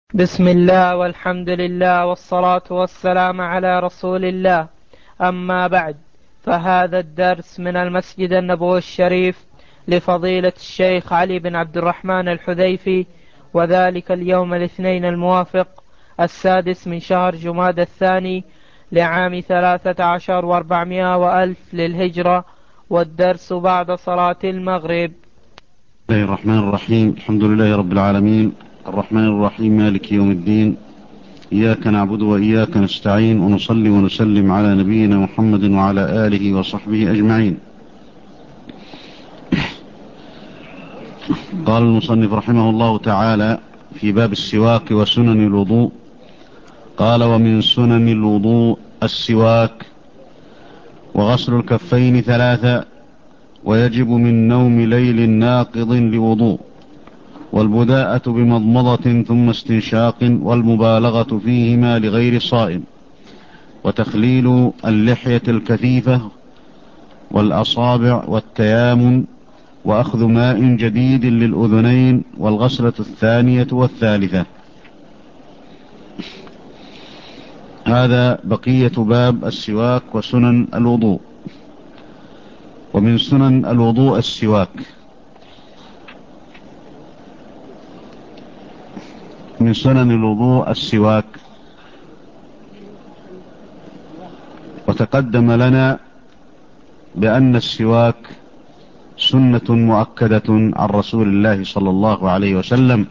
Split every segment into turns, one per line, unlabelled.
بسم الله والحمد لله والصلاة والسلام على رسول الله. أما بعد، فهذا الدرس من المسجد النبوي الشريف لفضيلة الشيخ علي بن عبد الرحمن الحذيفي، وذلك اليوم الاثنين الموافق 6 من شهر جماد الثاني لعام 13 و400 وألف للهجرة، والدرس بعد صلاة المغرب.
بسم الله الرحمن الرحيم. الحمد لله رب العالمين، الرحمن الرحيم، مالك يوم الدين. إياك نعبد وإياك نستعين، ونصلي ونسلم على نبينا محمد وعلى آله وصحبه أجمعين. قال المصنف رحمه الله تعالى في باب السواك وسنن الوضوء، قال: ومن سنن الوضوء السواك، وغسل الكفين 3، ويجب من نوم ليل ناقض لوضوء، والبداءة بمضمضة ثم استنشاق، والمبالغة فيهما لغير صائم، وتخليل اللحية الكثيفة والأصابع، والتيامن، وأخذ ماء جديد للأذنين، والغسلة الثانية والثالثة. هذا بقية باب السواك وسنن الوضوء. ومن سنن الوضوء السواك. من سنن الوضوء السواك، وتقدم لنا بأن السواك سنة مؤكدة عن رسول الله صلى الله عليه وسلم،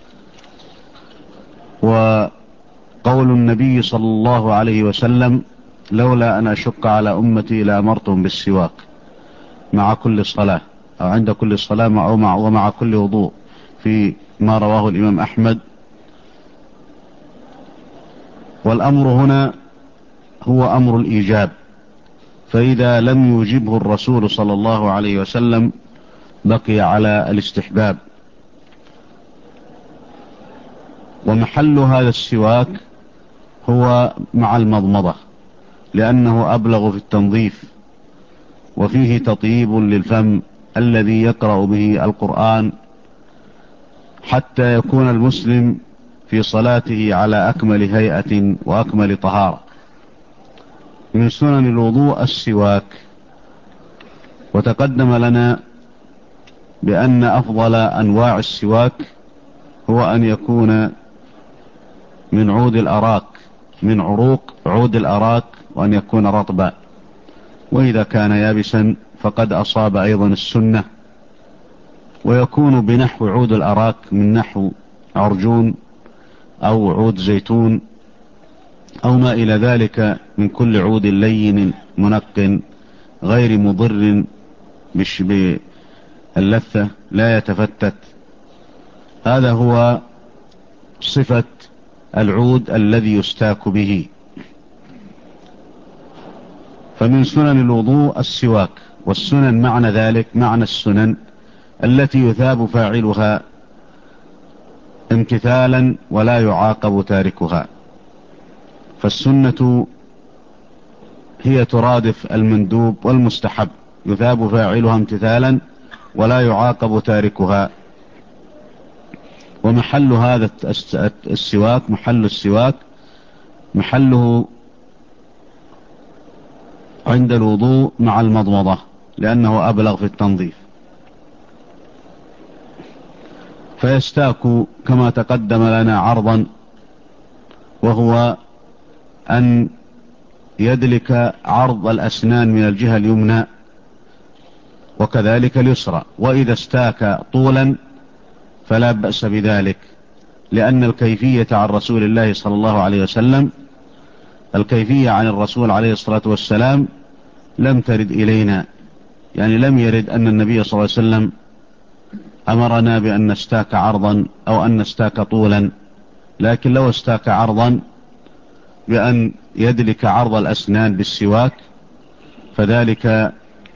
وقول النبي صلى الله عليه وسلم: لولا أن أشق على أمتي لأمرتهم بالسواك مع كل صلاة، أو عند كل صلاة، ومع كل وضوء، في ما رواه الإمام أحمد. والأمر هنا هو أمر الإيجاب، فإذا لم يوجبه الرسول صلى الله عليه وسلم بقي على الاستحباب. ومحل هذا السواك هو مع المضمضة، لأنه أبلغ في التنظيف، وفيه تطيب للفم الذي يقرأ به القرآن، حتى يكون المسلم في صلاته على أكمل هيئة وأكمل طهارة. من سنن الوضوء السواك. وتقدم لنا بأن أفضل أنواع السواك هو أن يكون من عود الأراك، من عروق عود الأراك، وأن يكون رطبا، وإذا كان يابسا فقد أصاب أيضا السنة. ويكون بنحو عود الأراك، من نحو عرجون أو عود زيتون أو ما إلى ذلك، من كل عود لين منق غير مضر باللثة، لا يتفتت. هذا هو صفة العود الذي يستاك به. فمن سنن الوضوء السواك. والسنن معنى ذلك معنى السنن التي يثاب فاعلها امتثالا ولا يعاقب تاركها. فالسنة هي ترادف المندوب والمستحب، يثاب فاعلها امتثالا ولا يعاقب تاركها. ومحل هذا السواك، محل السواك محله عند الوضوء مع المضمضة، لأنه أبلغ في التنظيف. فيستاك كما تقدم لنا عرضا، وهو أن يدلك عرض الأسنان من الجهة اليمنى وكذلك اليسرى. وإذا استاك طولا فلا بأس بذلك، لأن الكيفية عن رسول الله صلى الله عليه وسلم، الكيفية عن الرسول عليه الصلاة والسلام لم ترد إلينا، يعني لم يرد أن النبي صلى الله عليه وسلم أمرنا بأن نستاك عرضا أو أن نستاك طولا. لكن لو استاك عرضا بأن يدلك عرض الأسنان بالسواك فذلك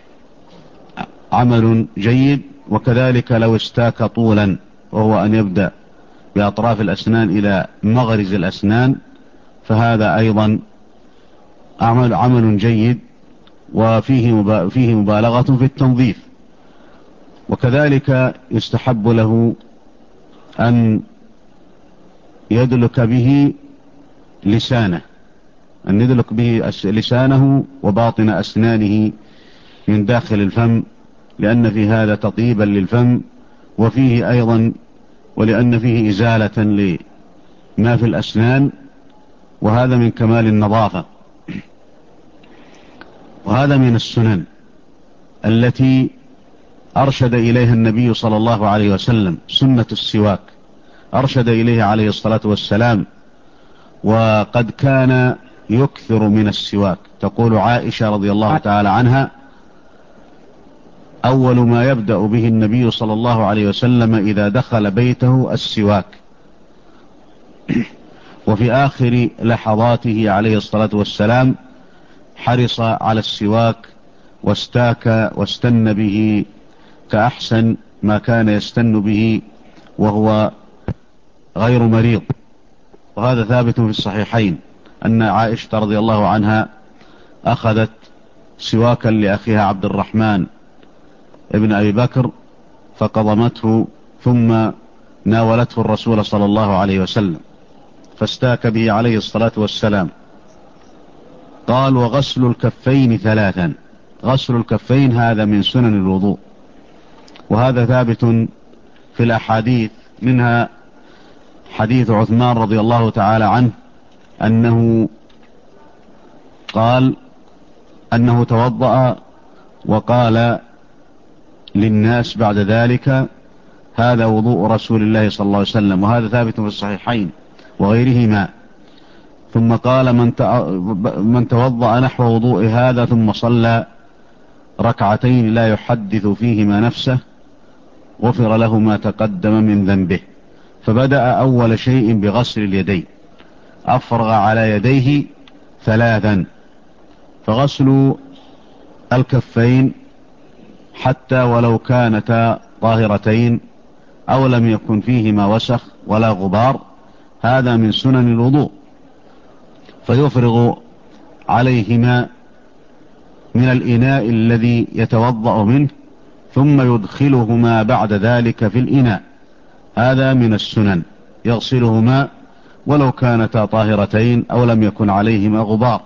عمل جيد. وكذلك لو استاك طولا، وهو أن يبدأ بأطراف الأسنان إلى مغرز الأسنان، فهذا أيضا عمل جيد، وفيه مبالغة في التنظيف. وكذلك يستحب له أن يدلك به لسانه، أن يدلك به لسانه وباطن أسنانه من داخل الفم، لأن في هذا تطيبا للفم، وفيه أيضا ولأن فيه إزالة لما في الأسنان، وهذا من كمال النظافة. وهذا من السنن التي أرشد إليها النبي صلى الله عليه وسلم، سنة السواك أرشد إليه عليه الصلاة والسلام، وقد كان يكثر من السواك. تقول عائشة رضي الله تعالى عنها: أول ما يبدأ به النبي صلى الله عليه وسلم إذا دخل بيته السواك. وفي آخر لحظاته عليه الصلاة والسلام حرص على السواك واستاك واستن به كأحسن ما كان يستن به وهو غير مريض. وهذا ثابت في الصحيحين أن عائشة رضي الله عنها أخذت سواكا لأخيها عبد الرحمن ابن أبي بكر فقضمته، ثم ناولته الرسول صلى الله عليه وسلم فاستاك به عليه الصلاة والسلام. قال: وغسل الكفين ثلاثا. غسل الكفين هذا من سنن الوضوء، وهذا ثابت في الأحاديث، منها حديث عثمان رضي الله تعالى عنه أنه قال أنه توضأ وقال للناس بعد ذلك: هذا وضوء رسول الله صلى الله عليه وسلم. وهذا ثابت في الصحيحين وغيرهما. ثم قال: من توضأ نحو وضوء هذا ثم صلى ركعتين لا يحدث فيهما نفسه غفر له ما تقدم من ذنبه. فبدأ أول شيء بغسل اليدين، أفرغ على يديه ثلاثا. فغسل الكفين حتى ولو كانتا طاهرتين أو لم يكن فيهما وسخ ولا غبار، هذا من سنن الوضوء. فيفرغ عليهما من الإناء الذي يتوضأ منه، ثم يدخلهما بعد ذلك في الإناء، هذا من السنن، يغسلهما ولو كانتا طاهرتين أو لم يكن عليهما غبار.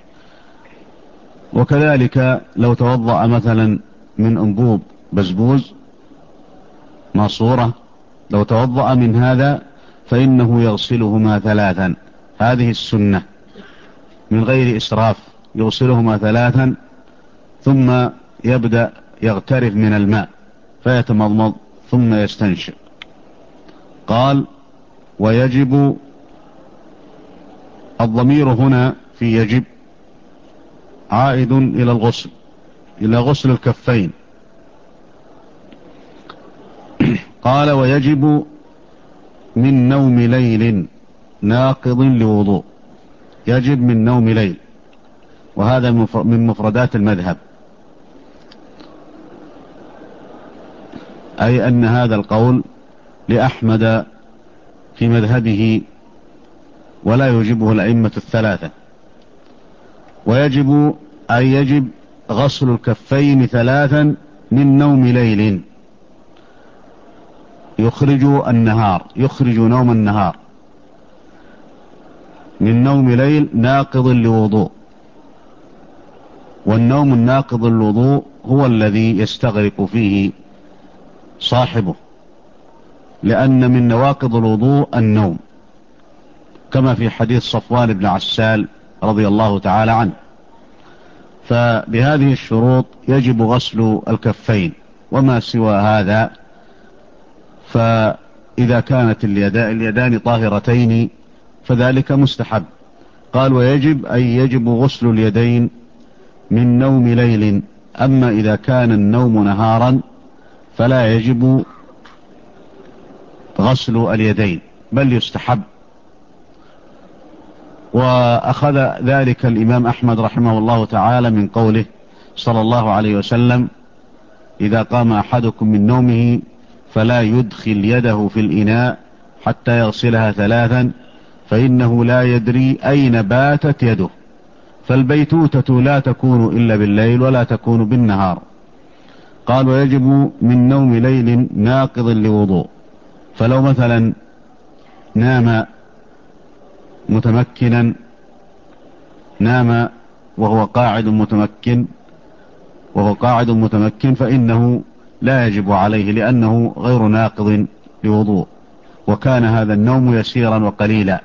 وكذلك لو توضأ مثلا من أنبوب بزبوز ماسورة، لو توضأ من هذا فإنه يغسلهما ثلاثا، هذه السنة من غير إسراف، يغسلهما ثلاثا ثم يبدأ يغترف من الماء فيتمضمض ثم يستنشق. قال: ويجب، الضمير هنا في يجب عائد إلى الغسل، إلى غسل الكفين. قال: ويجب من نوم ليل ناقض لوضوء. يجب من نوم ليل، وهذا من مفردات المذهب، أي أن هذا القول لأحمد في مذهبه ولا يجبه الأئمة الثلاثة. ويجب أي يجب غسل الكفين ثلاثا من نوم ليل، يخرج النهار، يخرج نوم النهار من نوم ليل ناقض لوضوء. والنوم الناقض للوضوء هو الذي يستغرق فيه صاحبه، لأن من نواقض الوضوء النوم، كما في حديث صفوان بن عسال رضي الله تعالى عنه. فبهذه الشروط يجب غسل الكفين، وما سوى هذا فإذا كانت اليدان طاهرتين فذلك مستحب. قال: ويجب أي يجب غسل اليدين من نوم ليل. أما إذا كان النوم نهارا فلا يجب غسل اليدين، بل يستحب. وأخذ ذلك الإمام أحمد رحمه الله تعالى من قوله صلى الله عليه وسلم: إذا قام أحدكم من نومه فلا يدخل يده في الإناء حتى يغسلها ثلاثا، فإنه لا يدري أين باتت يده. فالبيتوتة لا تكون إلا بالليل ولا تكون بالنهار. قال: ويجب من نوم ليل ناقض لوضوء. فلو مثلا نام متمكنا نام وهو قاعد متمكن فإنه لا يجب عليه، لأنه غير ناقض لوضوء، وكان هذا النوم يسيرا وقليلا.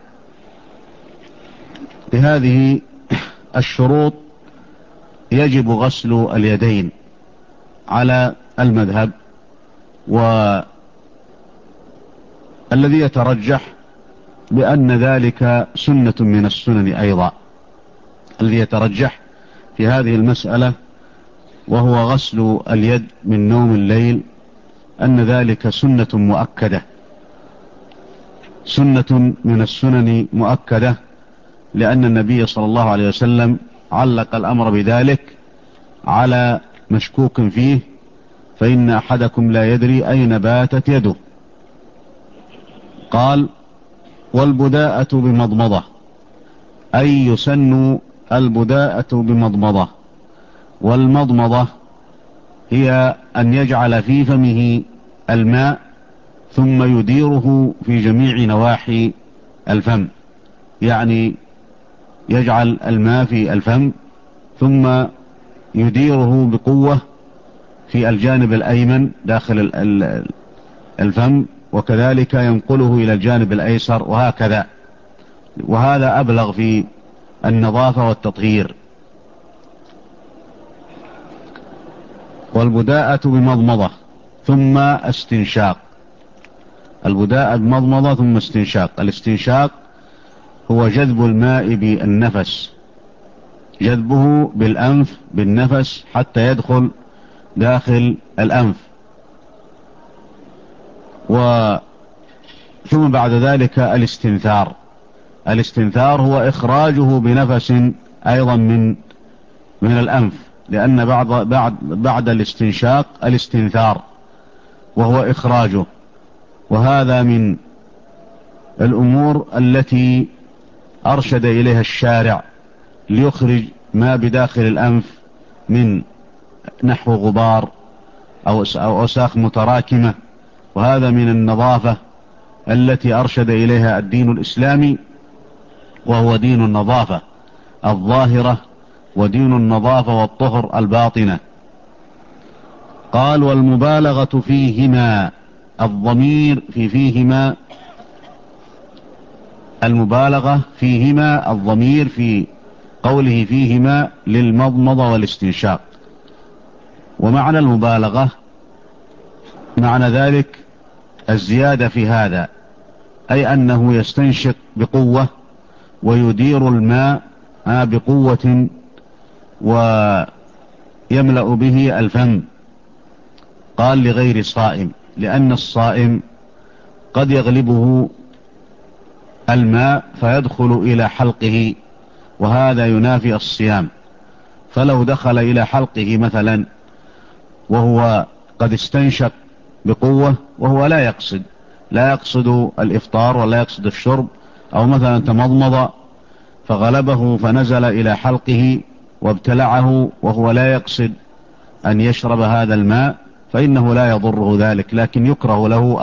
بهذه الشروط يجب غسل اليدين على المذهب، والذي يترجح بأن ذلك سنة من السنن أيضا. الذي يترجح في هذه المسألة وهو غسل اليد من نوم الليل أن ذلك سنة مؤكدة، سنة من السنن مؤكدة، لأن النبي صلى الله عليه وسلم علق الأمر بذلك على مشكوك فيه، فإن أحدكم لا يدري أين باتت يده. قال: والبداءة بمضمضة، أي يسن البداءة بمضمضة. والمضمضة هي أن يجعل في فمه الماء ثم يديره في جميع نواحي الفم، يعني يجعل الماء في الفم ثم يديره بقوة في الجانب الأيمن داخل الفم، وكذلك ينقله إلى الجانب الأيسر، وهكذا. وهذا أبلغ في النظافة والتطهير. والبداءة بمضمضة ثم استنشاق. البداءة بمضمضة ثم استنشاق. الاستنشاق هو جذب الماء بالنفس، جذبه بالأنف بالنفس حتى يدخل داخل الأنف، ثم بعد ذلك الاستنثار. الاستنثار هو إخراجه بنفس أيضا من الأنف، لأن بعد الاستنشاق الاستنثار وهو إخراجه. وهذا من الأمور التي أرشد إليها الشارع ليخرج ما بداخل الأنف من نحو غبار أو أوساخ متراكمة. وهذا من النظافة التي أرشد إليها الدين الإسلامي، وهو دين النظافة الظاهرة ودين النظافة والطهر الباطنة. قال: والمبالغة فيهما. الضمير في فيهما، المبالغة فيهما، الضمير في قوله فيهما للمضمضة والاستنشاق. ومعنى المبالغة معنى ذلك الزيادة في هذا، أي أنه يستنشق بقوة ويدير الماء بقوة ويملأ به الفم. قال: لغير صائم، لأن الصائم قد يغلبه الماء فيدخل إلى حلقه، وهذا ينافي الصيام. فلو دخل إلى حلقه مثلا وهو قد استنشق بقوة وهو لا يقصد الإفطار ولا يقصد الشرب، أو مثلا تمضمض فغلبه فنزل إلى حلقه وابتلعه وهو لا يقصد أن يشرب هذا الماء، فإنه لا يضره ذلك، لكن يكره له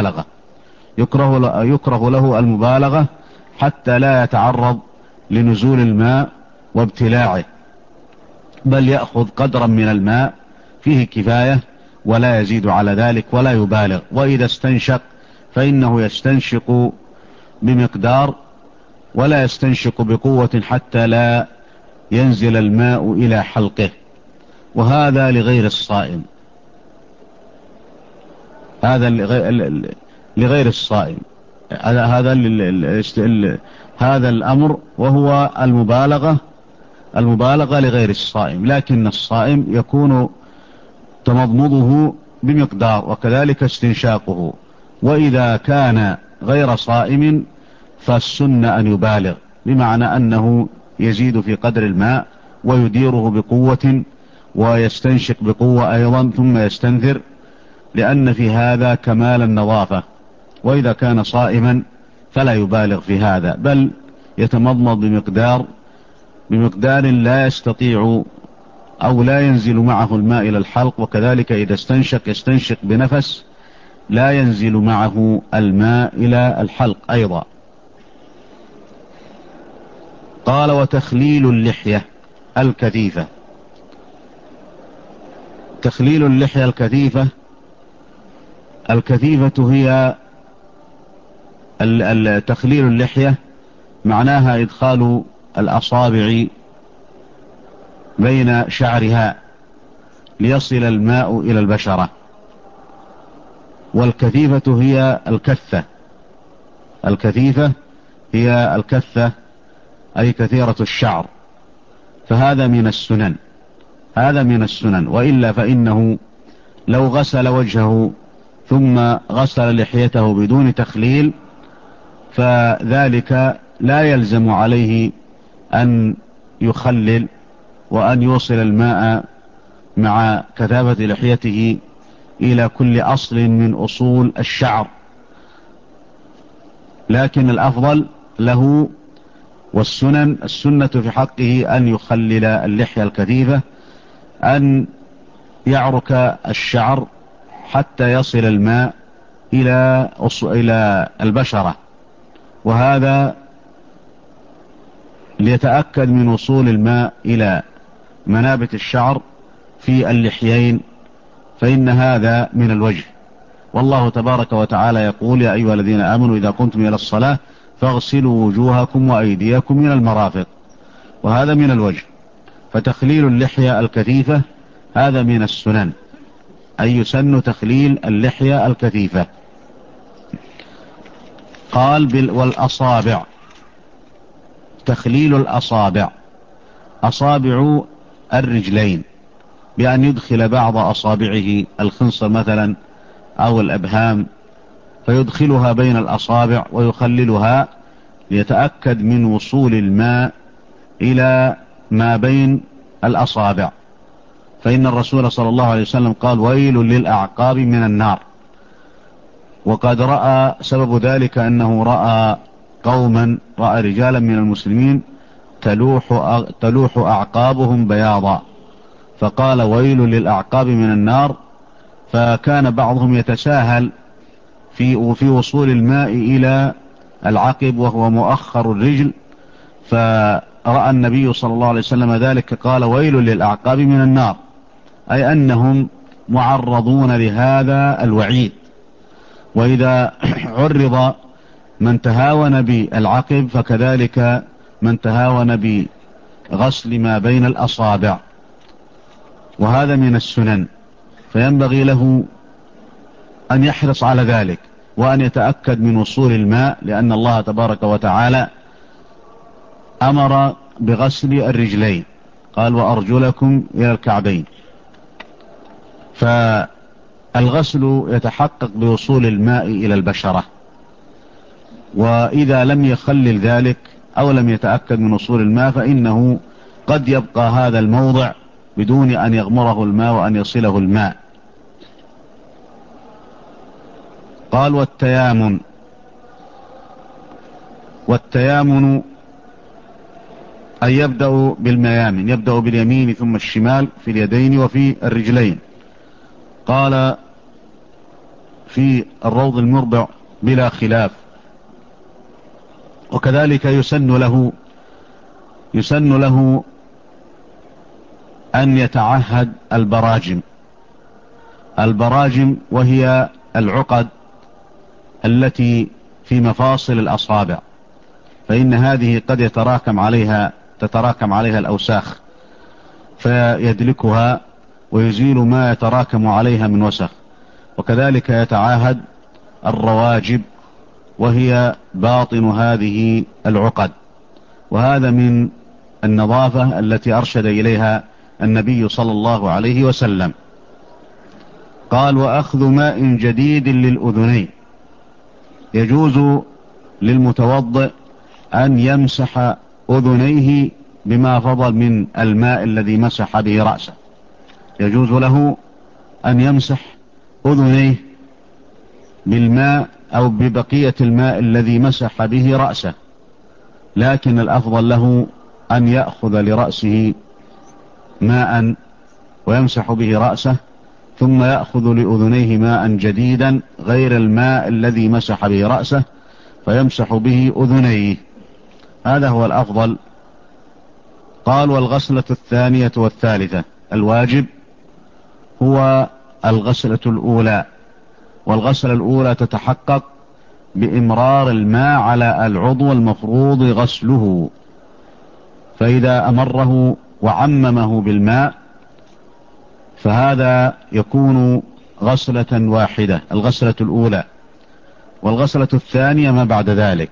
المبالغة حتى لا يتعرض لنزول الماء وابتلاعه، بل يأخذ قدرا من الماء فيه كفاية ولا يزيد على ذلك ولا يبالغ. وإذا استنشق فإنه يستنشق بمقدار ولا يستنشق بقوة حتى لا ينزل الماء إلى حلقه. وهذا لغير الصائم، هذا لغير الصائم، هذا الأمر وهو المبالغة لغير الصائم. لكن الصائم يكون تمضمضه بمقدار وكذلك استنشاقه. وإذا كان غير صائم فالسنة أن يبالغ، بمعنى أنه يزيد في قدر الماء ويديره بقوة ويستنشق بقوة أيضا ثم يستنثر، لأن في هذا كمال النظافة. وإذا كان صائما فلا يبالغ في هذا، بل يتمضمض بمقدار لا يستطيع أو لا ينزل معه الماء إلى الحلق، وكذلك إذا استنشق يستنشق بنفس لا ينزل معه الماء إلى الحلق أيضا. قال: وتخليل اللحية الكثيفة. تخليل اللحية الكثيفة هي تخليل اللحية معناها إدخال الأصابع بين شعرها ليصل الماء إلى البشرة. والكثيفة هي الكثة. الكثيفة هي الكثة أي كثيرة الشعر. فهذا من السنن، هذا من السنن. وإلا فإنه لو غسل وجهه ثم غسل لحيته بدون تخليل فذلك لا يلزم عليه أن يخلل وأن يوصل الماء مع كثافة لحيته إلى كل أصل من أصول الشعر، لكن الأفضل له السنة في حقه أن يخلل اللحية الكثيفة، أن يعرك الشعر حتى يصل الماء إلى البشرة، وهذا ليتأكد من وصول الماء إلى منابت الشعر في اللحيين، فإن هذا من الوجه. والله تبارك وتعالى يقول: يا أيها الذين آمنوا إذا قمتم إلى الصلاة فاغسلوا وجوهكم وأيديكم من المرافق، وهذا من الوجه. فتخليل اللحية الكثيفة هذا من السنن، أي يسن تخليل اللحية الكثيفة. قال: والأصابع، تخليل الأصابع، أصابع الرجلين، بأن يدخل بعض أصابعه الخنصر مثلا أو الأبهام فيدخلها بين الأصابع ويخللها ليتأكد من وصول الماء إلى ما بين الأصابع. فإن الرسول صلى الله عليه وسلم قال: ويل للأعقاب من النار. وقد رأى سبب ذلك أنه رأى رجالا من المسلمين تلوح أعقابهم بياضا، فقال: ويل للأعقاب من النار. فكان بعضهم يتساهل في وصول الماء إلى العقب وهو مؤخر الرجل، فرأى النبي صلى الله عليه وسلم ذلك قال: ويل للأعقاب من النار، أي أنهم معرضون لهذا الوعيد. وإذا عرض من تهاون بالعقب فكذلك من تهاون بغسل ما بين الأصابع، وهذا من السنن. فينبغي له أن يحرص على ذلك وأن يتأكد من وصول الماء، لأن الله تبارك وتعالى أمر بغسل الرجلين، قال: وأرجلكم إلى الكعبين. فالغسل يتحقق بوصول الماء إلى البشرة، وإذا لم يخلل ذلك أو لم يتأكد من وصول الماء فإنه قد يبقى هذا الموضع بدون أن يغمره الماء وأن يصله الماء. قال: والتيامن أن يبدأ بالميامن، يبدأ باليمين ثم الشمال في اليدين وفي الرجلين. قال في الروض المربع: بلا خلاف. وكذلك يسن له أن يتعهد البراجم، وهي العقد التي في مفاصل الأصابع، فإن هذه قد تتراكم عليها الأوساخ فيدلكها ويزيل ما يتراكم عليها من وسخ. وكذلك يتعاهد الرواجب، وهي باطن هذه العقد، وهذا من النظافة التي أرشد إليها النبي صلى الله عليه وسلم. قال: وأخذ ماء جديد للأذنين، يجوز للمتوضئ أن يمسح أذنيه بما فضل من الماء الذي مسح به رأسه، يجوز له أن يمسح أذنيه بالماء أو ببقية الماء الذي مسح به رأسه، لكن الأفضل له أن يأخذ لرأسه ماء ويمسح به رأسه، ثم يأخذ لأذنيه ماء جديدا غير الماء الذي مسح به رأسه فيمسح به أذنيه. هذا هو الأفضل قال والغسلة الثانية والثالثة. الواجب هو الغسلة الأولى، والغسلة الأولى تتحقق بإمرار الماء على العضو المفروض غسله، فإذا أمره وعممه بالماء فهذا يكون غسلة واحدة، الغسلة الأولى. والغسلة الثانية ما بعد ذلك.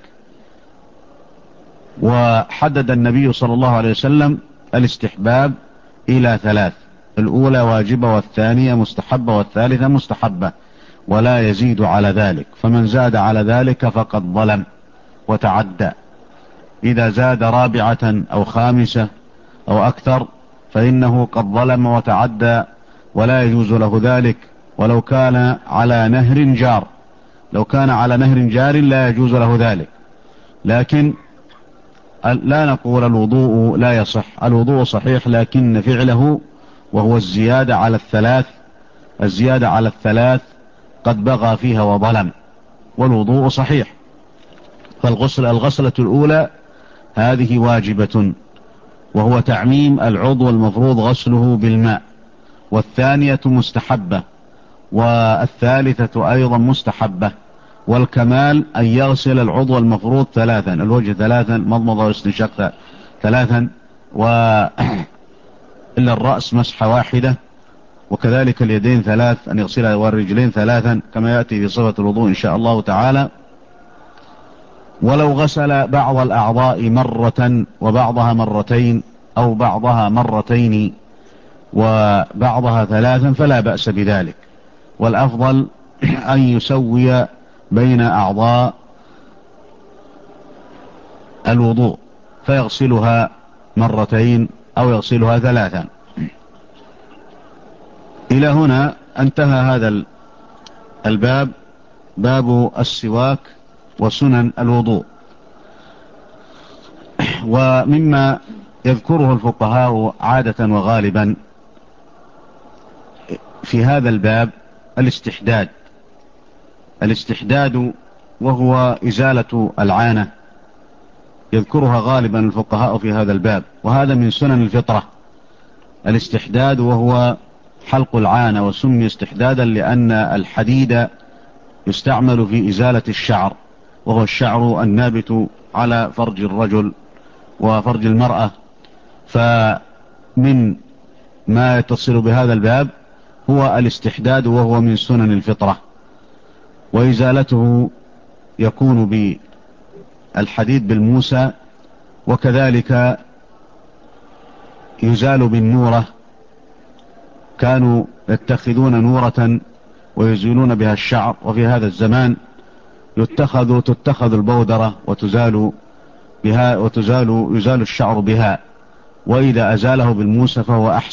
وحدد النبي صلى الله عليه وسلم الاستحباب إلى ثلاث: الأولى واجبة، والثانية مستحبة، والثالثة مستحبة، ولا يزيد على ذلك. فمن زاد على ذلك فقد ظلم وتعدى. إذا زاد رابعة أو خامسة أو أكثر فإنه قد ظلم وتعدى، ولا يجوز له ذلك. ولو كان على نهر جار، لو كان على نهر جار لا يجوز له ذلك. لكن لا نقول الوضوء لا يصح، الوضوء صحيح، لكن فعله وهو الزيادة على الثلاث، الزيادة على الثلاث قد بغى فيها وظلم، والوضوء صحيح. الغسلة الأولى هذه واجبة، وهو تعميم العضو المفروض غسله بالماء. والثانية مستحبة، والثالثة أيضا مستحبة. والكمال أن يغسل العضو المفروض ثلاثا: الوجه ثلاثا، مضمضة واستنشاق ثلاثا، إلا الرأس مسحة واحدة، وكذلك اليدين ثلاث أن يغسلها، والرجلين ثلاثا كما يأتي في صفة الوضوء إن شاء الله تعالى. ولو غسل بعض الأعضاء مرة وبعضها مرتين، أو بعضها مرتين وبعضها ثلاثا فلا بأس بذلك. والأفضل أن يسوي بين أعضاء الوضوء فيغسلها مرتين أو يغسلها ثلاثا. إلى هنا انتهى هذا الباب، باب السواك وسنن الوضوء. ومما يذكره الفقهاء عادة وغالبا في هذا الباب الاستحداد وهو إزالة العانة، يذكرها غالبا الفقهاء في هذا الباب، وهذا من سنن الفطرة. الاستحداد وهو حلق العانة، وسمي استحدادا لأن الحديد يستعمل في إزالة الشعر، وهو الشعر النابت على فرج الرجل وفرج المرأة. فمن ما يتصل بهذا الباب هو الاستحداد، وهو من سنن الفطرة، وإزالته يكون بالحديد بالموسى، وكذلك يزال بالنورة. كانوا يتخذون نورة ويزيلون بها الشعر، وفي هذا الزمان تتخذ البودرة وتزال بها، يزال الشعر بها. وإذا أزاله بالموسى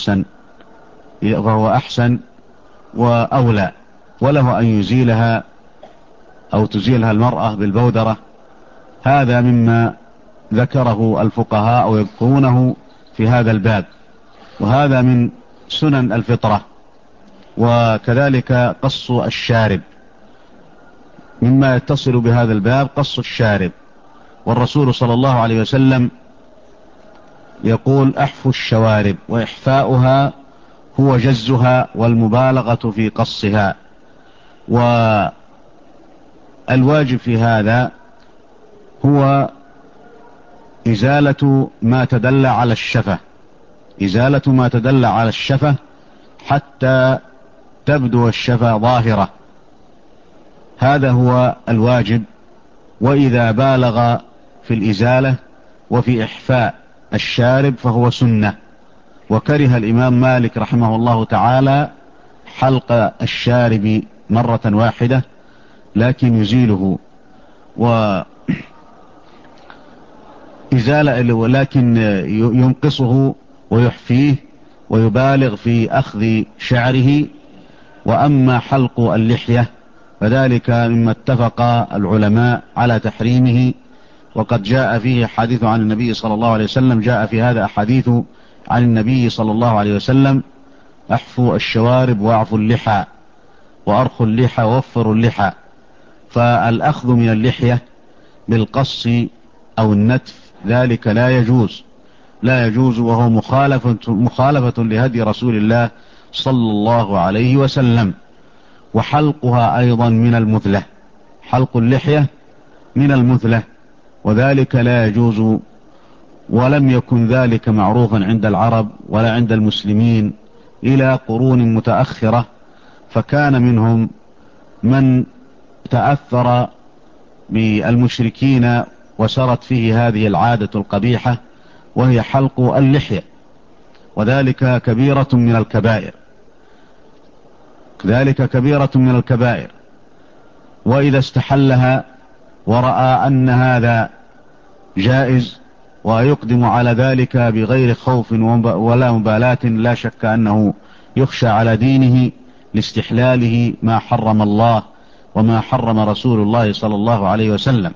فهو أحسن وأولى، وله أن يزيلها أو تزيلها المرأة بالبودرة. هذا مما ذكره الفقهاء أو يذكرونه في هذا الباب، وهذا من سنن الفطرة. وكذلك قص الشارب، مما يتصل بهذا الباب قص الشارب. والرسول صلى الله عليه وسلم يقول: أحفوا الشوارب، وإحفاؤها هو جزها والمبالغة في قصها. والواجب في هذا هو إزالة ما تدل على الشفة، إزالة ما تدل على الشفة حتى تبدو الشفة ظاهرة، هذا هو الواجب. وإذا بالغ في الإزالة وفي إحفاء الشارب فهو سنة. وكره الإمام مالك رحمه الله تعالى حلق الشارب مرة واحدة، لكن يزيله ولكن ينقصه ويحفيه ويبالغ في أخذ شعره. وأما حلق اللحية فذلك مما اتفق العلماء على تحريمه، وقد جاء فيه حديث عن النبي صلى الله عليه وسلم، جاء في هذا أحاديث عن النبي صلى الله عليه وسلم: أحفوا الشوارب وأعفوا اللحى، وأرخوا اللحى ووفروا اللحى. فالأخذ من اللحية بالقص أو النتف ذلك لا يجوز، لا يجوز، وهو مخالفة لهدي رسول الله صلى الله عليه وسلم. وحلقها أيضا من المثلة، حلق اللحية من المثلة، وذلك لا يجوز، ولم يكن ذلك معروفا عند العرب ولا عند المسلمين إلى قرون متأخرة، فكان منهم من تأثر بالمشركين وسرت فيه هذه العادة القبيحة، وهي حلق اللحية، وذلك كبيرة من الكبائر، ذلك كبيرة من الكبائر. وإذا استحلها ورأى أن هذا جائز ويقدم على ذلك بغير خوف ولا مبالاة، لا شك أنه يخشى على دينه لاستحلاله ما حرم الله وما حرم رسول الله صلى الله عليه وسلم.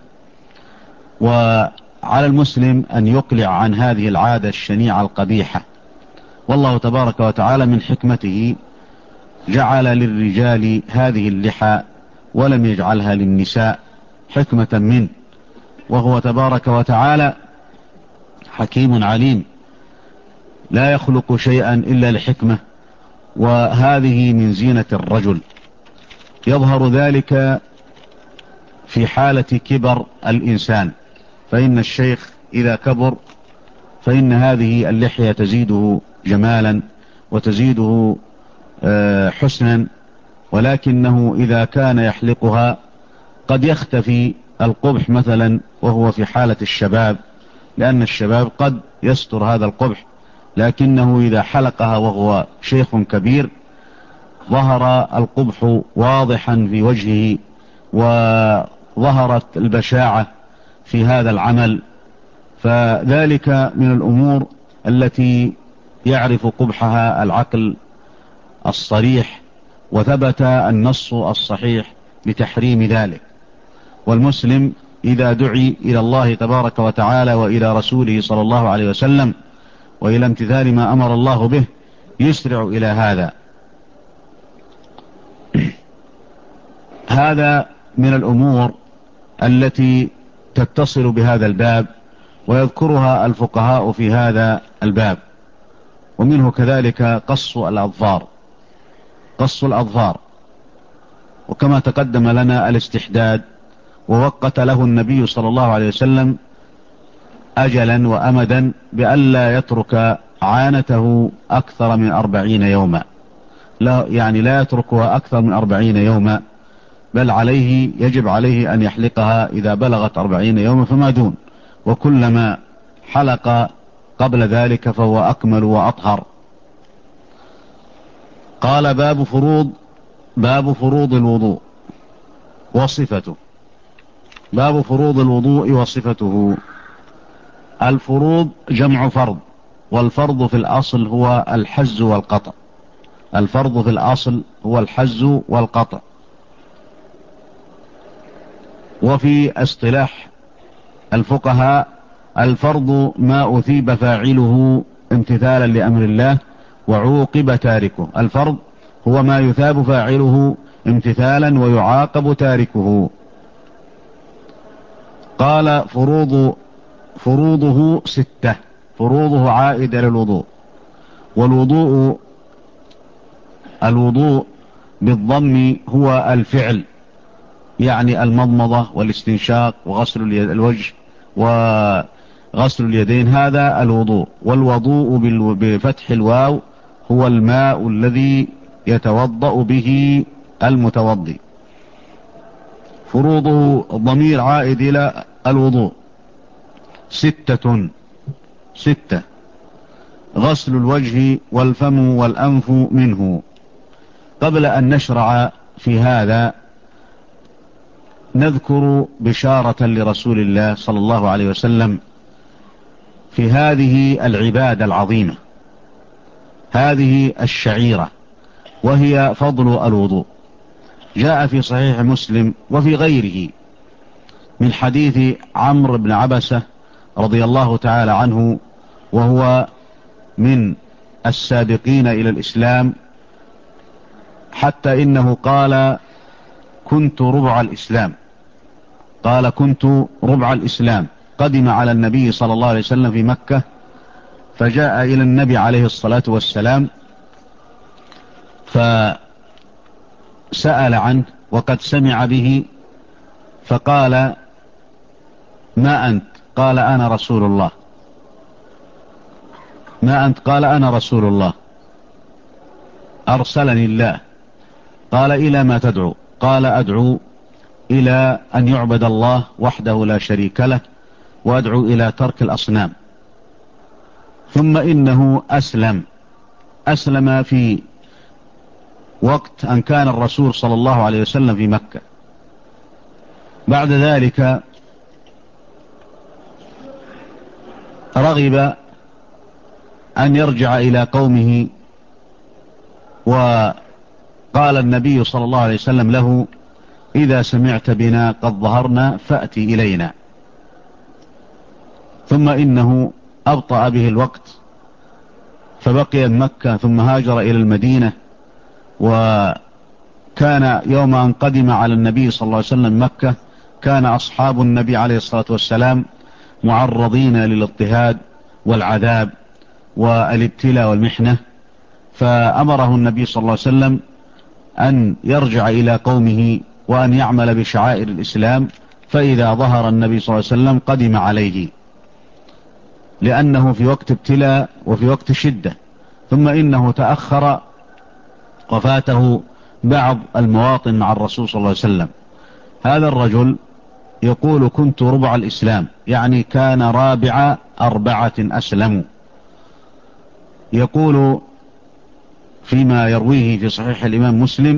وعلى المسلم أن يقلع عن هذه العادة الشنيعة القبيحة. والله تبارك وتعالى من حكمته جعل للرجال هذه اللحى ولم يجعلها للنساء، حكمة منه، وهو تبارك وتعالى حكيم عليم، لا يخلق شيئا إلا لحكمة، وهذه من زينة الرجل. يظهر ذلك في حالة كبر الإنسان، فإن الشيخ إذا كبر فإن هذه اللحية تزيده جمالا وتزيده حسنا، ولكنه إذا كان يحلقها قد يختفي القبح مثلا وهو في حالة الشباب، لأن الشباب قد يستر هذا القبح، لكنه إذا حلقها وهو شيخ كبير ظهر القبح واضحا في وجهه، وظهرت البشاعة في هذا العمل. فذلك من الأمور التي يعرف قبحها العقل الصريح، وثبت النص الصحيح بتحريم ذلك. والمسلم إذا دعي إلى الله تبارك وتعالى وإلى رسوله صلى الله عليه وسلم وإلى امتثال ما أمر الله به يسرع إلى هذا. هذا من الأمور التي تتصل بهذا الباب ويذكرها الفقهاء في هذا الباب. ومنه كذلك قص الأظفار، قص الأظفار، وكما تقدم لنا الاستحداد، ووقت له النبي صلى الله عليه وسلم أجلا وأمدا بألا يترك عانته أكثر من 40 يوما، لا يعني لا يتركها أكثر من 40 يوما، بل عليه يجب عليه أن يحلقها إذا بلغت 40 يوما فما دون، وكلما حلق قبل ذلك فهو أكمل وأطهر. قال باب فروض الوضوء وصفته. باب فروض الوضوء وصفته. الفروض جمع فرض، والفرض في الأصل هو الحز والقطع. الفرض في الأصل هو الحز والقطع. وفي اصطلاح الفقهاء الفرض ما أثيب فاعله امتثالا لأمر الله وعوقب تاركه. الفرض هو ما يثاب فاعله امتثالا ويعاقب تاركه. قال فروضه 6. فروضه عائدة للوضوء. الوضوء بالضم هو الفعل، يعني المضمضة والاستنشاق وغسل الوجه وغسل اليدين، هذا الوضوء. والوضوء بفتح الواو هو الماء الذي يتوضأ به المتوضي. فروضه ضمير عائد إلى الوضوء 6. غسل الوجه والفم والأنف منه. قبل أن نشرع في هذا نذكر بشارة لرسول الله صلى الله عليه وسلم في هذه العبادة العظيمة، هذه الشعيرة، وهي فضل الوضوء. جاء في صحيح مسلم وفي غيره من حديث عمرو بن عبسة رضي الله تعالى عنه، وهو من السابقين إلى الإسلام، حتى إنه قال كنت ربع الإسلام. قال كنت ربع الإسلام. قدم على النبي صلى الله عليه وسلم في مكة فجاء إلى النبي عليه الصلاة والسلام فسأل عنه وقد سمع به، فقال: ما أنت؟ قال: أنا رسول الله. ما أنت؟ قال: أنا رسول الله، أرسلني الله. قال: إلى ما تدعو؟ قال: أدعو إلى أن يعبد الله وحده لا شريك له، وأدعو إلى ترك الأصنام. ثم إنه أسلم في وقت أن كان الرسول صلى الله عليه وسلم في مكة. بعد ذلك رغب أن يرجع إلى قومه، وقال النبي صلى الله عليه وسلم له: إذا سمعت بنا قد ظهرنا فأتي إلينا. ثم إنه أبطأ به الوقت فبقي مكة، ثم هاجر إلى المدينة. وكان يوم أن قدم على النبي صلى الله عليه وسلم مكة كان أصحاب النبي عليه الصلاة والسلام معرضين للاضطهاد والعذاب والابتلاء والمحنة، فأمره النبي صلى الله عليه وسلم أن يرجع إلى قومه وأن يعمل بشعائر الإسلام، فإذا ظهر النبي صلى الله عليه وسلم قدم عليه، لأنه في وقت ابتلاء وفي وقت شدة. ثم إنه تأخر وفاته بعض المواطن مع الرسول صلى الله عليه وسلم. هذا الرجل يقول: كنت ربع الإسلام، يعني كان رابع 4 أسلموا. يقول فيما يرويه في صحيح الإمام مسلم،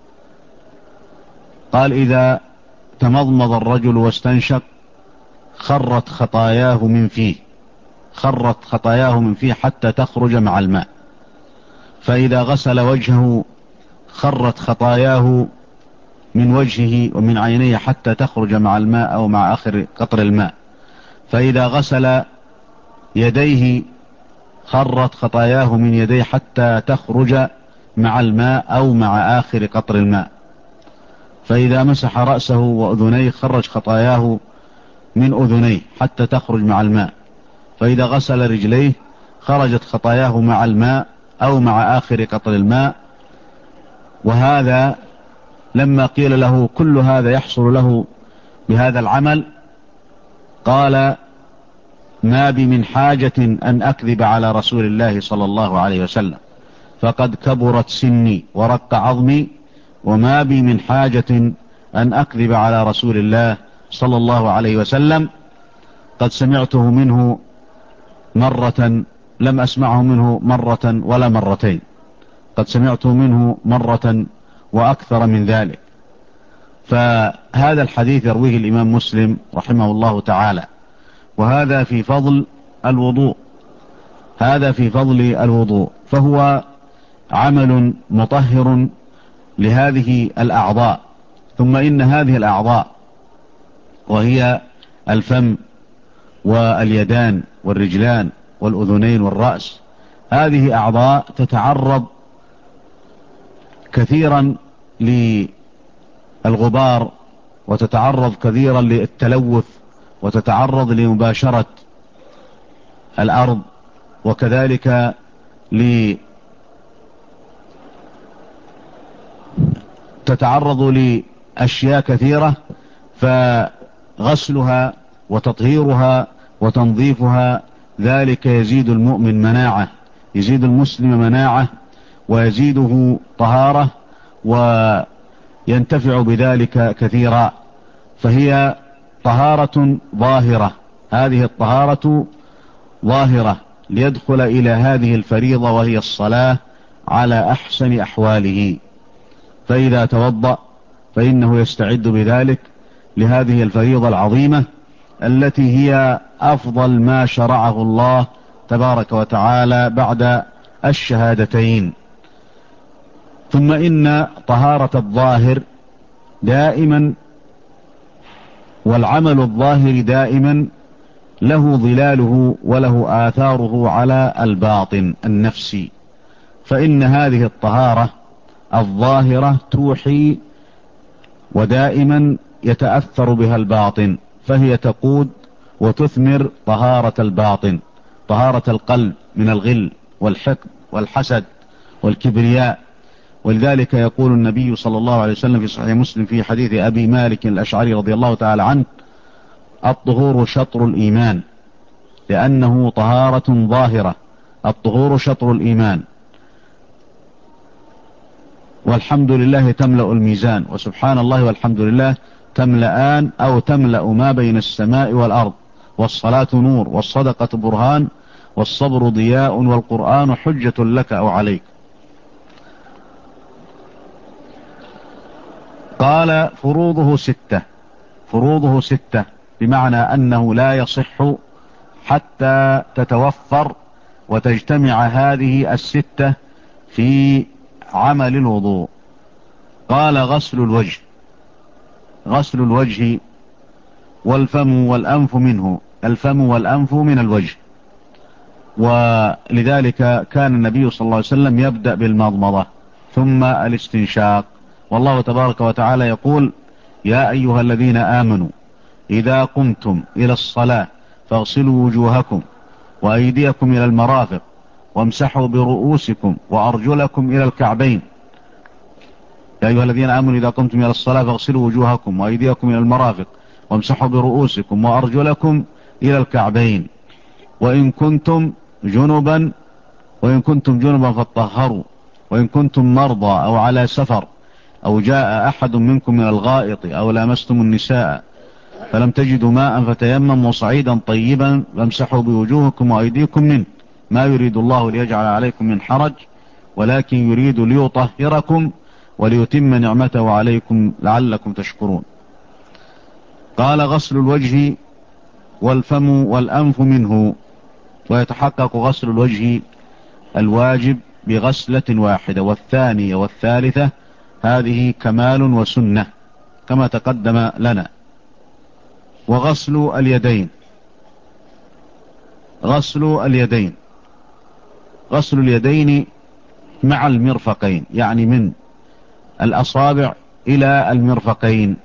قال: إذا تمضمض الرجل واستنشق خرت خطاياه من فيه حتى تخرج مع الماء، فإذا غسل وجهه خرت خطاياه من وجهه ومن عينيه حتى تخرج مع الماء أو مع آخر قطر الماء، فإذا غسل يديه خرت خطاياه من يديه حتى تخرج مع الماء أو مع آخر قطر الماء، فإذا مسح رأسه وأذنيه خرج خطاياه من أذنيه حتى تخرج مع الماء، فإذا غسل رجليه خرجت خطاياه مع الماء أو مع آخر قطر الماء. وهذا لما قيل له كل هذا يحصل له بهذا العمل، قال: ما بي من حاجة أن أكذب على رسول الله صلى الله عليه وسلم، فقد كبرت سني ورق عظمي، وما بي من حاجة أن أكذب على رسول الله صلى الله عليه وسلم. قد سمعته منه مرة، لم أسمعه منه مرة ولا مرتين، قد سمعته منه مرة وأكثر من ذلك. فهذا الحديث يرويه الإمام مسلم رحمه الله تعالى، وهذا في فضل الوضوء، فهو عمل مطهر لهذه الأعضاء. ثم إن هذه الأعضاء وهي الفم واليدان والرجلان والأذنين والرأس، هذه أعضاء تتعرض كثيرا للغبار، وتتعرض كثيرا للتلوث، وتتعرض لمباشرة الأرض، وكذلك تتعرض لأشياء كثيرة، فغسلها وتطهيرها وتنظيفها ذلك يزيد المؤمن مناعة، يزيد المسلم مناعة، ويزيده طهارة، وينتفع بذلك كثيرا. فهي طهارة ظاهرة، هذه الطهارة ظاهرة ليدخل إلى هذه الفريضة وهي الصلاة على أحسن أحواله. فإذا توضأ فإنه يستعد بذلك لهذه الفريضة العظيمة التي هي أفضل ما شرعه الله تبارك وتعالى بعد الشهادتين. ثم إن طهارة الظاهر دائما، والعمل الظاهر دائما له ظلاله وله آثاره على الباطن النفسي، فإن هذه الطهارة الظاهرة توحي ودائما يتأثر بها الباطن، فهي تقود وتثمر طهارة الباطن، طهارة القلب من الغل والحقد والحسد والكبرياء. ولذلك يقول النبي صلى الله عليه وسلم في صحيح مسلم في حديث أبي مالك الأشعري رضي الله تعالى عنه: الطهور شطر الإيمان، لأنه طهارة ظاهرة. الطهور شطر الإيمان، والحمد لله تملأ الميزان، وسبحان الله والحمد لله تملأان أو تملأ ما بين السماء والأرض. والصلاة نور، والصدقة برهان، والصبر ضياء، والقرآن حجة لك أو عليك. قال: فروضه ستة. فروضه ستة بمعنى أنه لا يصح حتى تتوفر وتجتمع هذه الستة في عمل الوضوء. قال: غسل الوجه. غسل الوجه والفم والأنف منه. الفم والأنف من الوجه، ولذلك كان النبي صلى الله عليه وسلم يبدأ بالمضمضة ثم الاستنشاق. والله تبارك وتعالى يقول: يا أيها الذين آمنوا إذا قمتم إلى الصلاة فاغسلوا وجوهكم وأيديكم إلى المرافق وامسحوا برؤوسكم وأرجلكم إلى الكعبين. يا أيها الذين آمنوا إذا قمتم إلى الصلاة فاغسلوا وجوهكم وأيديكم إلى المرافق وامسحوا برؤوسكم وأرجلكم إلى الكعبين. وإن كنتم جنبا فاطهروا، وإن كنتم مرضى أو على سفر أو جاء أحد منكم من الغائط أو لامستم النساء فلم تجدوا ماء فتيمموا صعيدا طيبا فامسحوا بوجوهكم وأيديكم منه، ما يريد الله ليجعل عليكم من حرج ولكن يريد ليطهركم وليتم نعمته عليكم لعلكم تشكرون. قال: غسل الوجه والفم والأنف منه. ويتحقق غسل الوجه الواجب بغسلة واحدة، والثانية والثالثة هذه كمال وسنة كما تقدم لنا. وغسل اليدين. غسل اليدين. غسل اليدين مع المرفقين، يعني من الأصابع إلى المرفقين.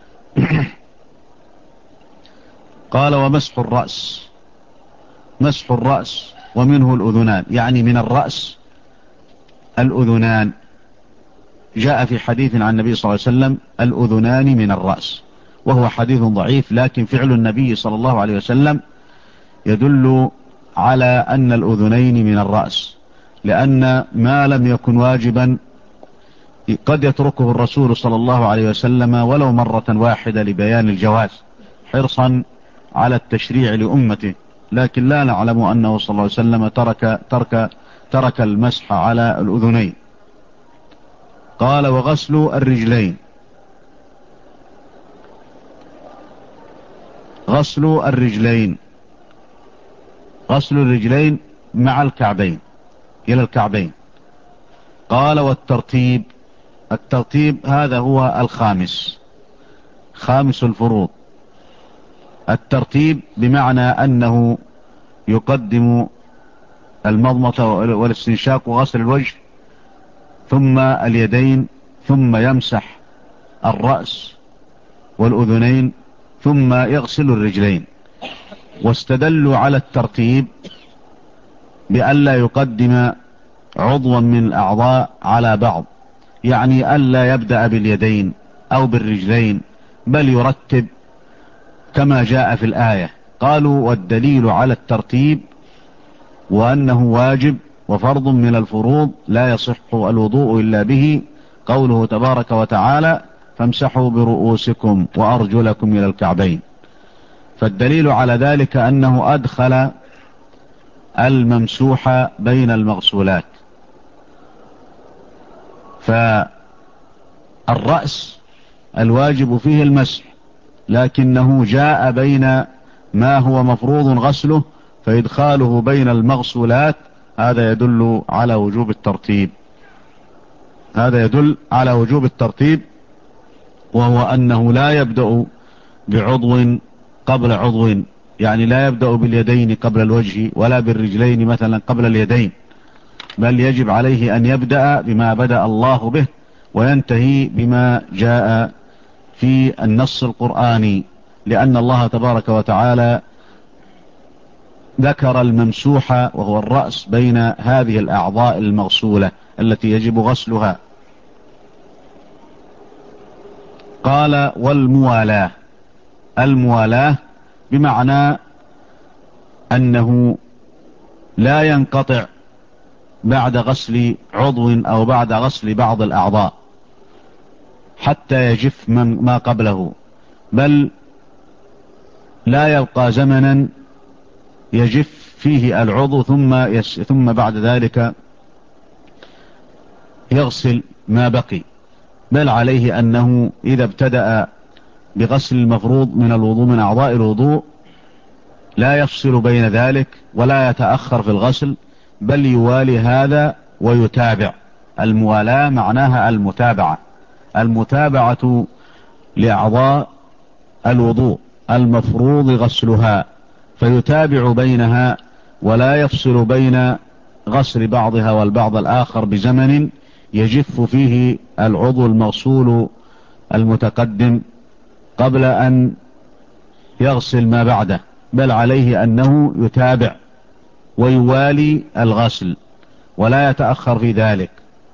قال: ومسح الرأس. مسح الرأس ومنه الأذنان، يعني من الرأس الأذنان. جاء في حديث عن النبي صلى الله عليه وسلم: الأذنان من الرأس، وهو حديث ضعيف، لكن فعل النبي صلى الله عليه وسلم يدل على أن الأذنين من الرأس، لأن ما لم يكن واجبا قد يتركه الرسول صلى الله عليه وسلم ولو مرة واحدة لبيان الجواز حرصا على التشريع لأمته، لكن لا نعلم أنه صلى الله عليه وسلم ترك المسح على الأذنين. قال: وغسل الرجلين. غسل الرجلين. غسل الرجلين مع الكعبين إلى الكعبين. قال: والترتيب. الترتيب هذا هو الخامس، خامس الفروض. الترتيب بمعنى أنه يقدم المضمضة والاستنشاق وغسل الوجه ثم اليدين ثم يمسح الرأس والأذنين ثم يغسل الرجلين. واستدلوا على الترتيب بألا يقدم عضوا من الأعضاء على بعض، يعني ألا يبدأ باليدين أو بالرجلين، بل يرتب كما جاء في الآية. قالوا: والدليل على الترتيب وأنه واجب وفرض من الفروض لا يصح الوضوء إلا به قوله تبارك وتعالى: فامسحوا برؤوسكم وأرجلكم إلى الكعبين. فالدليل على ذلك أنه أدخل الممسوح بين المغسولات. فالرأس الواجب فيه المسح، لكنه جاء بين ما هو مفروض غسله، فإدخاله بين المغسولات هذا يدل على وجوب الترتيب. هذا يدل على وجوب الترتيب، وهو أنه لا يبدأ بعضو قبل عضو، يعني لا يبدأ باليدين قبل الوجه ولا بالرجلين مثلا قبل اليدين، بل يجب عليه أن يبدأ بما بدأ الله به وينتهي بما جاء في النص القرآني، لأن الله تبارك وتعالى ذكر الممسوح وهو الرأس بين هذه الأعضاء المغسولة التي يجب غسلها. قال والموالاة. الموالاة بمعنى أنه لا ينقطع بعد غسل عضو أو بعد غسل بعض الأعضاء حتى يجف ما قبله، بل لا يبقى زمنا يجف فيه العضو ثم بعد ذلك يغسل ما بقي، بل عليه أنه إذا ابتدأ بغسل المفروض من الوضوء من أعضاء الوضوء لا يفصل بين ذلك ولا يتأخر في الغسل، بل يوالي هذا ويتابع. الموالاة معناها المتابعة، المتابعة لأعضاء الوضوء المفروض غسلها، فيتابع بينها ولا يفصل بين غسل بعضها والبعض الآخر بزمن يجف فيه العضو المغسول المتقدم قبل أن يغسل ما بعده، بل عليه أنه يتابع ويوالي الغسل ولا يتأخر في ذلك.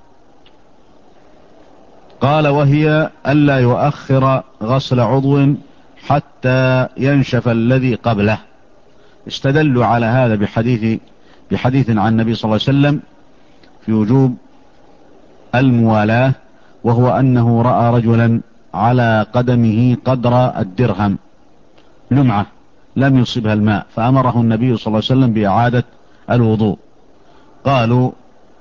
قال وهي ألا يؤخر غسل عضو حتى ينشف الذي قبله. استدلوا على هذا بحديث عن النبي صلى الله عليه وسلم في وجوب الموالاة، وهو أنه رأى رجلا على قدمه قدر الدرهم لمعة لم يصبها الماء، فأمره النبي صلى الله عليه وسلم بإعادة الوضوء. قالوا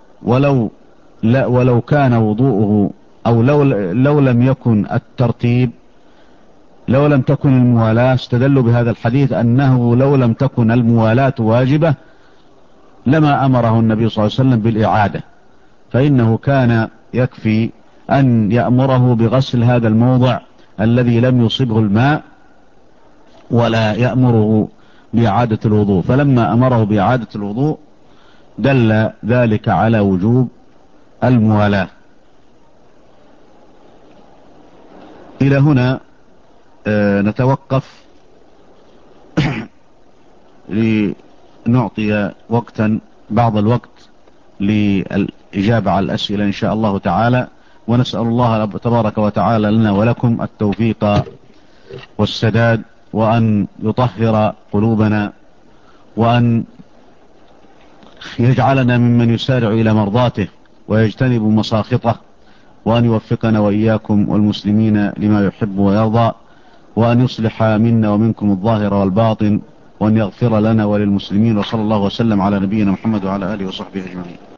ولو كان وضوءه أو لو لم يكن الترتيب، لو لم تكن الموالاة، استدلوا بهذا الحديث أنه لو لم تكن الموالاة واجبة لما أمره النبي صلى الله عليه وسلم بالإعادة، فإنه كان يكفي أن يأمره بغسل هذا الموضع الذي لم يصبه الماء ولا يأمره بإعادة الوضوء. فلما أمره بإعادة الوضوء دل ذلك على وجوب الموالاة. إلى هنا نتوقف لنعطي وقتا بعض الوقت للإجابة على الأسئلة إن شاء الله تعالى، ونسأل الله تبارك وتعالى لنا ولكم التوفيق والسداد، وأن يطهر قلوبنا، وأن يجعلنا ممن يسارع إلى مرضاته ويجتنب مساخطه، وأن يوفقنا وإياكم والمسلمين لما يحب ويرضى، وأن يصلح منا ومنكم الظاهر والباطن، وأن يغفر لنا وللمسلمين. وصلى الله وسلم على نبينا محمد وعلى آله وصحبه أجمعين.